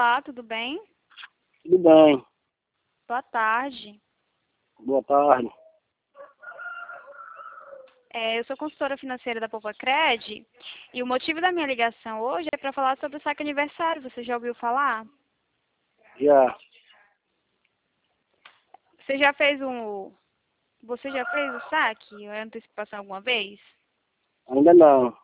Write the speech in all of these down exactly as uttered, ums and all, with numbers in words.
Olá, tudo bem? Tudo bem. Boa tarde. Boa tarde. É, eu sou consultora financeira da Poupacred e o motivo da minha ligação hoje é para falar sobre o saque aniversário. Você já ouviu falar? Já. Você já fez um... Você já fez o saque, a antecipação alguma vez? Ainda não.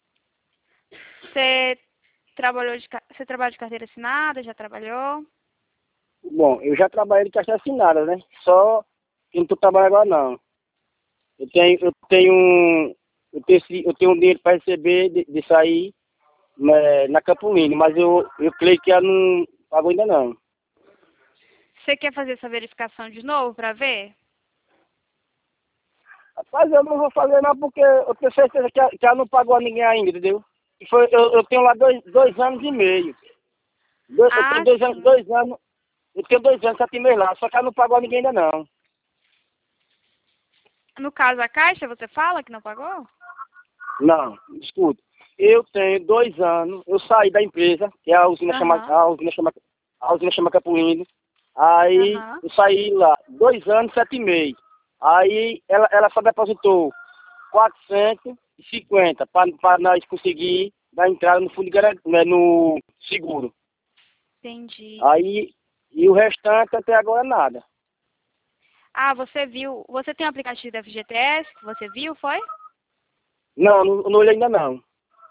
Você trabalhou de, ca- você trabalha de carteira assinada? Já trabalhou? Bom, eu já trabalhei de caixa assinada, né? Só que não tô trabalhando agora não. Eu tenho, eu tenho um. Eu tenho, esse- eu tenho um dinheiro para receber de, de sair né, na Campolini, mas eu, eu creio que ela não pagou ainda não. Você quer fazer essa verificação de novo para ver? Rapaz, eu não vou fazer não porque eu tenho certeza que ela, que ela não pagou a ninguém ainda, entendeu? E foi, eu, eu tenho lá dois, dois anos e meio. Dois- eu tenho Ah, dois anos, sim. dois anos, eu tenho dois anos, sete meses lá, só que ela não pagou a ninguém ainda não. No caso, a Caixa, você fala que não pagou? Não, escuta. Eu tenho dois anos, eu saí da empresa, que é a usina chama, Aham, a usina chama, a usina chama Capuíno. Aí aham. eu saí lá, dois anos, sete meses. Aí ela, ela só depositou quatrocentos e cinquenta para nós conseguir dar entrada no fundo de garan- né, no seguro. Entendi. Aí, e o restante até agora nada. Ah, você viu... Você tem o aplicativo da F G T S que você viu, foi? Não, não, não olhei ainda não.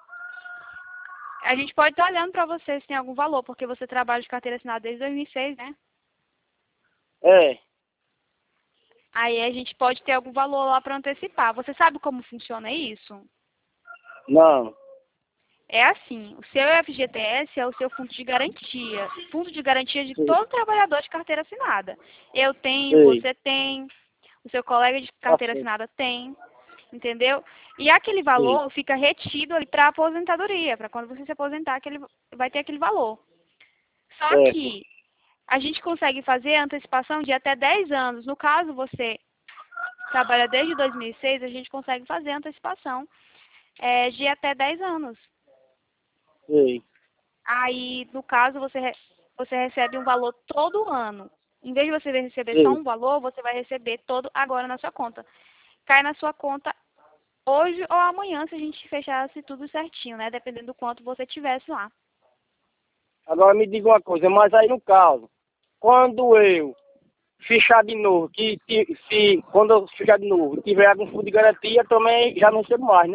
A gente pode estar olhando para você se tem algum valor, porque você trabalha de carteira assinada desde dois mil e seis, né? É, Aí a gente pode ter algum valor lá para antecipar. Você sabe como funciona isso? não, É assim, o seu F G T S é o seu fundo de garantia. Fundo de garantia de sei, todo trabalhador de carteira assinada. Eu tenho, sei, você tem, o seu colega de tá carteira certo, assinada tem, entendeu? E aquele sei, valor fica retido ali para aposentadoria, para quando você se aposentar, aquele, vai ter aquele valor. Só certo. que a gente consegue fazer a antecipação de até dez anos. No caso, você trabalha desde dois mil e seis, a gente consegue fazer a antecipação é, de até dez anos. Sei, Aí, no caso, você, re- você recebe um valor todo ano. Em vez de você receber só sei. um valor, você vai receber todo agora na sua conta. Cai na sua conta hoje ou amanhã, se a gente fechasse tudo certinho, né? Dependendo do quanto você tivesse lá. Agora me diga uma coisa, mas aí no caso, quando eu fechar de novo, que se, se quando eu fechar de novo, tiver algum fundo de garantia, também já não recebo mais, né?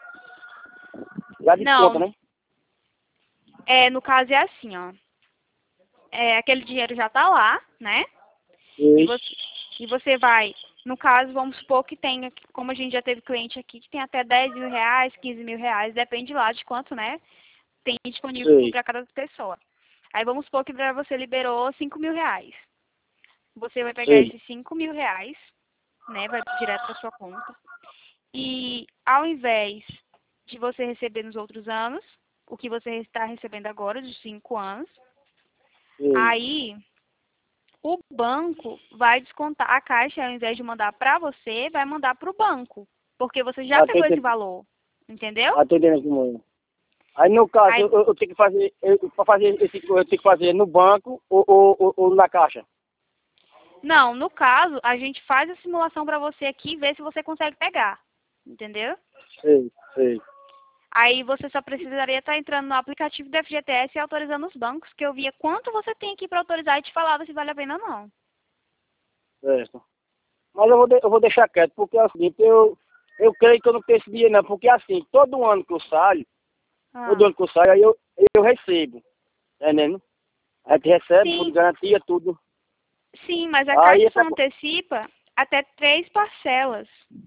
Já desconta, Não, né? é, no caso é assim, ó. É, aquele dinheiro já tá lá, né? E Sei, você, e você vai, no caso, vamos supor que tenha, como a gente já teve cliente aqui, que tem até dez mil reais, quinze mil reais, depende lá de quanto, né? Tem disponível sei, para cada pessoa. Aí vamos supor que para você liberou cinco mil reais. Você vai pegar sei. esses cinco mil reais, né? Vai direto para sua conta. E ao invés de você receber nos outros anos, o que você está recebendo agora, de cinco anos, sei. aí o banco vai descontar, a Caixa, ao invés de mandar para você, vai mandar para o banco. Porque você já Ah, tô pegou esse entendendo, valor. Entendeu? ah, tô entendendo como é. Aí no caso, Aí, eu, eu eu tenho que fazer, para fazer esse, eu tenho que fazer no banco ou, ou, ou, ou na caixa. não, no caso, a gente faz a simulação para você aqui e vê se você consegue pegar. Entendeu? Sei, sei. Aí você só precisaria estar entrando no aplicativo do F G T S e autorizando os bancos, que eu via quanto você tem aqui para autorizar e te falava se vale a pena ou não. Certo. Mas eu vou, de- eu vou deixar quieto, porque é o seguinte, eu, eu creio que eu não tenho esse dinheiro não, porque assim, todo ano que eu saio, todo Ah. ano que eu saio, aí eu, eu recebo, tá entendendo? A gente recebe, fundo de Sim, garantia, tudo. sim, mas a Aí Caixa só essa... co- antecipa até três parcelas.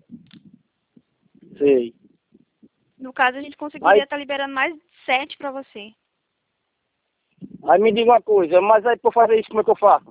Sei. No caso, a gente Aí, conseguiria estar liberando mais sete para você. aí me diga uma coisa, mas aí pra eu fazer isso, como é que eu faço?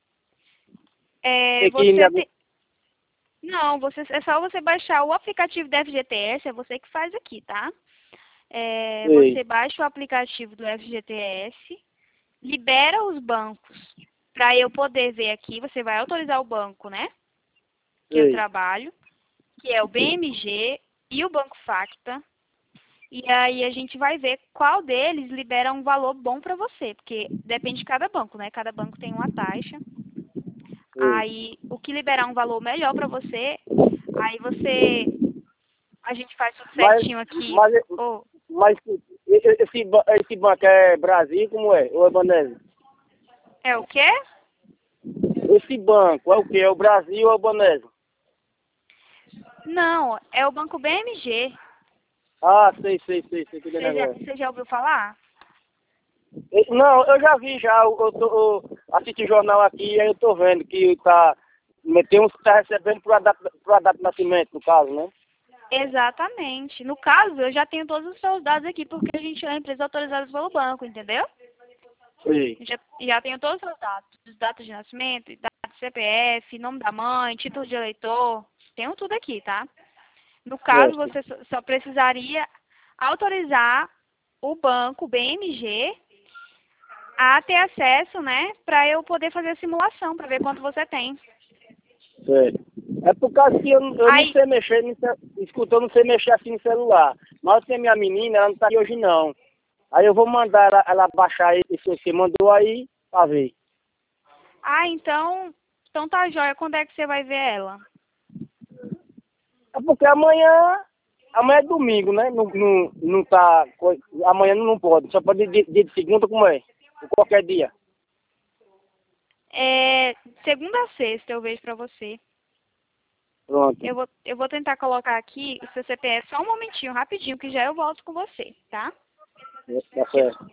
É, Tem que ir em você algum... tem... Não, você... é só você baixar o aplicativo do F G T S, é você que faz aqui, tá? É, Sei, você baixa o aplicativo do F G T S, libera os bancos para eu poder ver aqui. Você vai autorizar o banco, né? Que eu sei, trabalho, que é o B M G e o Banco Facta. E aí a gente vai ver qual deles libera um valor bom para você, porque depende de cada banco, né? Cada banco tem uma taxa. Sim. Aí o que liberar um valor melhor para você, aí você a gente faz tudo Mas, certinho aqui. mas, Ô, mas esse, esse, ba- esse banco é Brasil, como é? Ou é Banese? é o quê? Esse banco é o quê? É o Brasil ou é o Banese? Não, é o Banco B M G. Ah, sei, sei, sei, sei, que Você já, negócio. você já ouviu falar? Eh, Não, eu já vi já, eu, eu, tô, eu assisti o jornal aqui e aí eu tô vendo que tá, tem uns que tá recebendo pro data, pro data de nascimento, no caso, né? Exatamente. No caso, eu já tenho todos os seus dados aqui, porque a gente é uma empresa autorizada pelo banco, entendeu? Sim. Já, já tenho todos os seus dados, os dados de nascimento, dados de C P F, nome da mãe, título de eleitor, tenho tudo aqui, tá? No caso, Certo. você só só precisaria autorizar o banco B M G a ter acesso, né, para eu poder fazer a simulação, para ver quanto você tem. Certo. É por causa que eu, não- eu não Aí, sei mexer, no ce- escuta, eu não sei mexer assim no celular. Mas eu tenho minha menina, ela não tá aqui hoje não. Aí eu vou mandar ela, ela baixar esse que você mandou aí pra ver. ah, então, então tá jóia, quando é que você vai ver ela? É porque amanhã, amanhã é domingo, né? Não, não, não tá, co- amanhã não pode, só pode dia, dia de segunda como é, ou qualquer dia. É, segunda a sexta eu vejo pra você. Pronto, Eu vou, eu vou tentar colocar aqui o seu C P F só um momentinho, rapidinho, que já eu volto com você, tá? tá certo.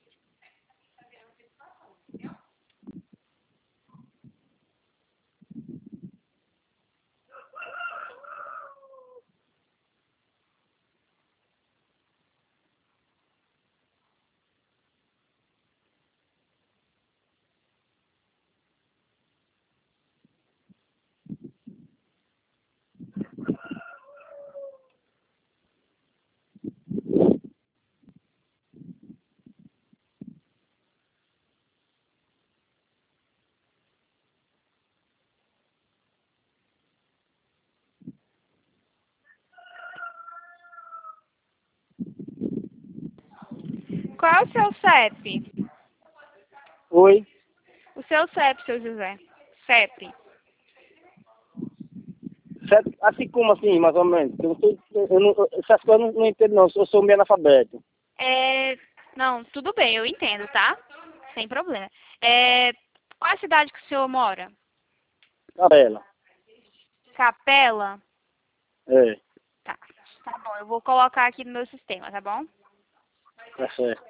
Qual é o seu C E P? Oi, O seu C E P, seu José. C E P. certo? Assim como assim, mais ou menos? Eu não sei, eu não, essas coisas eu não, não entendo não, eu sou meio analfabeto. É, não, tudo bem, eu entendo, tá? Sem problema. É, qual é a cidade que o senhor mora? Tabela, Capela? é, Tá, tá bom, eu vou colocar aqui no meu sistema, tá bom? tá certo.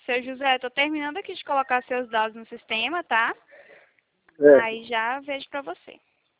Seu José, tô terminando aqui de colocar seus dados no sistema, tá? É. Aí já vejo pra você.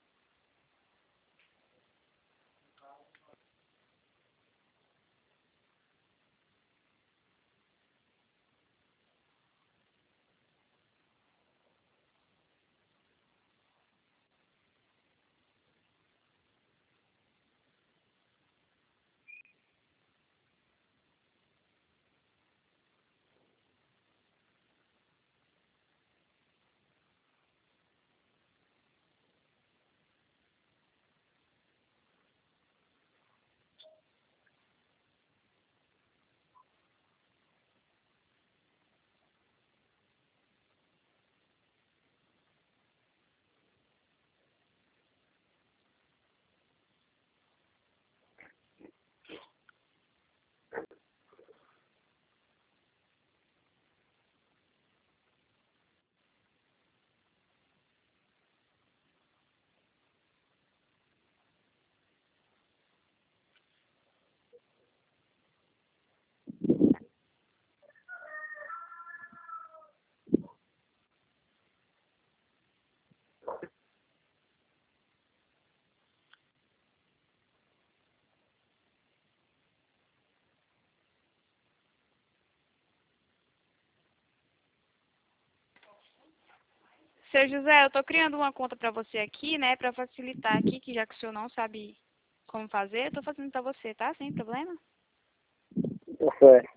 Seu José, eu tô criando uma conta pra você aqui, né? Pra facilitar aqui, que já que o senhor não sabe como fazer, eu tô fazendo pra você, tá? Sem problema? Tá certo.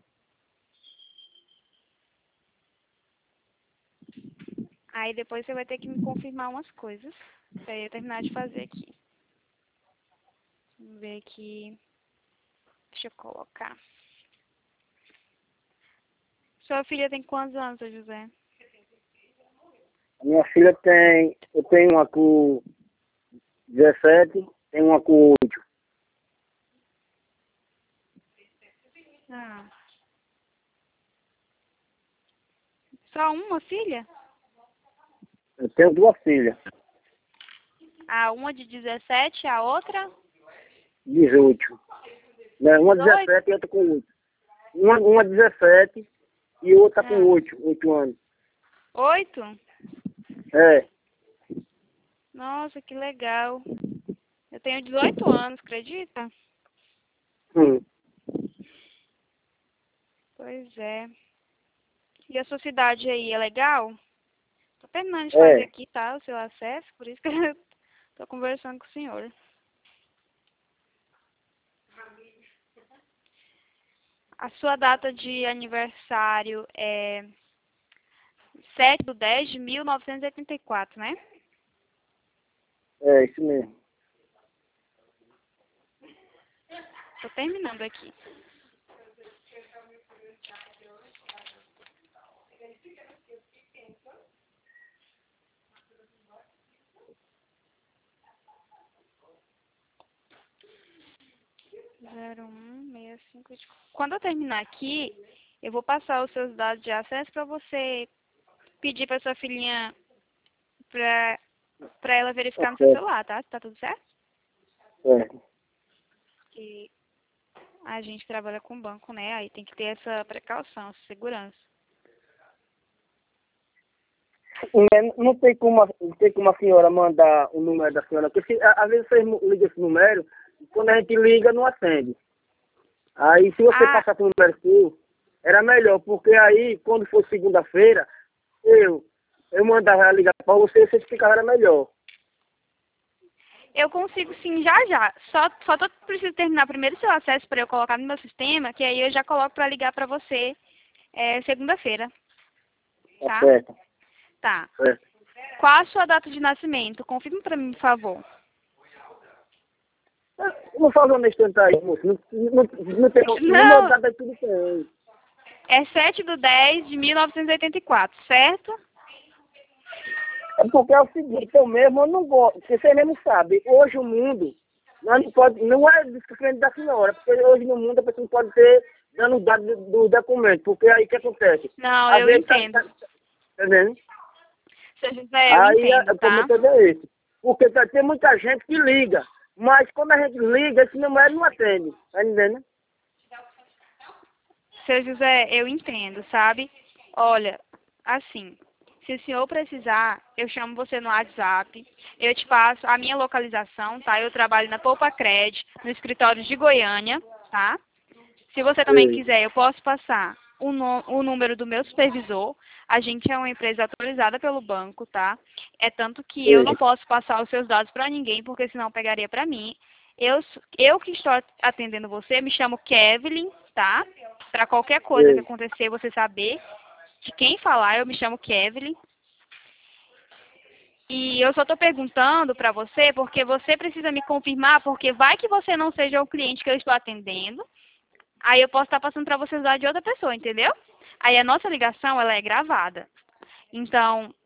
Aí depois você vai ter que me confirmar umas coisas pra eu terminar de fazer aqui. Vamos ver aqui. Deixa eu colocar. Sua filha tem quantos anos, seu José? A minha filha tem, eu tenho uma com dezessete, tenho uma com oito. Ah. Só uma filha? Eu tenho duas filhas, Ah, uma de dezessete, a outra? dezoito. Né? Uma dezoito? dezessete e outra com oito. Uma, uma dezessete e outra Ah. com oito, oito anos. Oito? É. Nossa, que legal. Eu tenho dezoito anos, acredita? Hum. Pois é. E a sua cidade aí, é legal? Tô terminando de É. fazer aqui, tá? O seu acesso, por isso que eu tô conversando com o senhor. A sua data de aniversário é sete de dez de mil novecentos e oitenta e quatro, né? É, isso mesmo. Tô terminando aqui. zero um seis cinco. Quando eu terminar aqui, eu vou passar os seus dados de acesso para você pedir para sua filhinha para para ela verificar Tá no seu certo. celular, tá? Tá tudo certo? Certo. Porque a gente trabalha com banco, né? Aí tem que ter essa precaução, essa segurança. Né, Não tem como, a- não tem como a senhora mandar o número da senhora, porque se, a- às vezes vocês ligam esse número, e quando a gente liga não atende. Aí se você Ah, passasse o número seu, era melhor, porque aí quando for segunda-feira, eu, eu mandava ela ligar para você e você explicava, era melhor. eu consigo sim, já já. Só, só tô preciso terminar primeiro o seu acesso para eu colocar no meu sistema, que aí eu já coloco para ligar para você é, segunda-feira, Tá tá? certo. Tá. Certo. Qual a sua data de nascimento? Confirme para mim, por favor. Não fala nesse tempo aí, moço. Não, não, não tem, no meu Não, dado aí tudo tem. é sete de dez de mil novecentos e oitenta e quatro, certo? É porque é o seguinte, eu mesmo eu não gosto, porque você mesmo sabe, hoje o mundo, nós não, pode, não é diferente da senhora, porque hoje no mundo a pessoa não pode ter dando dados do, do documento, porque aí o que acontece? Não, Às eu vezes tá, entendo. tá, tá vendo? Seu José, eu Aí a- entendo, o tá? problema todo é esse. Porque tá, tem muita gente que liga, mas quando a gente liga, esse número não atende, tá entendendo? Seu José, eu entendo, sabe? Olha, assim, se o senhor precisar, eu chamo você no WhatsApp, eu te passo a minha localização, tá? Eu trabalho na Poupa Cred, no escritório de Goiânia, tá? Se você também Sei. quiser, eu posso passar o, no- o número do meu supervisor. A gente é uma empresa autorizada pelo banco, tá? É tanto que eu não Sei. posso passar os seus dados para ninguém, porque senão pegaria para mim. Eu, s- eu que estou atendendo você, me chamo Kevlin, tá? Para qualquer coisa que Sei. acontecer, você saber de quem falar, eu me chamo Kevlin. E eu só estou perguntando para você porque você precisa me confirmar, porque vai que você não seja o cliente que eu estou atendendo. Aí eu posso estar passando para você os dados de outra pessoa, entendeu? Aí a nossa ligação, ela é gravada. Então,